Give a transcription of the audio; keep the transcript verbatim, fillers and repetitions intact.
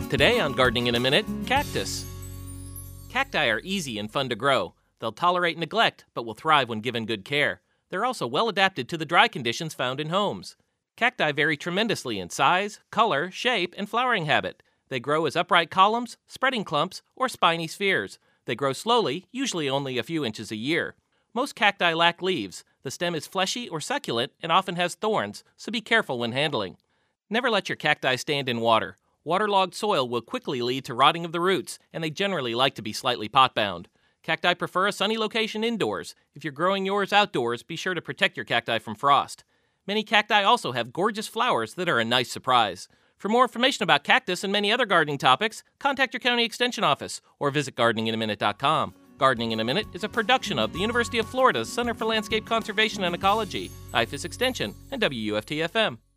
Today on Gardening in a Minute, cactus. Cacti are easy and fun to grow. They'll tolerate neglect, but will thrive when given good care. They're also well adapted to the dry conditions found in homes. Cacti vary tremendously in size, color, shape, and flowering habit. They grow as upright columns, spreading clumps, or spiny spheres. They grow slowly, usually only a few inches a year. Most cacti lack leaves. The stem is fleshy or succulent and often has thorns, so be careful when handling. Never let your cacti stand in water. Waterlogged soil will quickly lead to rotting of the roots, and they generally like to be slightly pot-bound. Cacti prefer a sunny location indoors. If you're growing yours outdoors, be sure to protect your cacti from frost. Many cacti also have gorgeous flowers that are a nice surprise. For more information about cactus and many other gardening topics, contact your county extension office or visit gardening in a minute dot com. Gardening in a Minute is a production of the University of Florida's Center for Landscape Conservation and Ecology, I F A S Extension, and W U F T F M.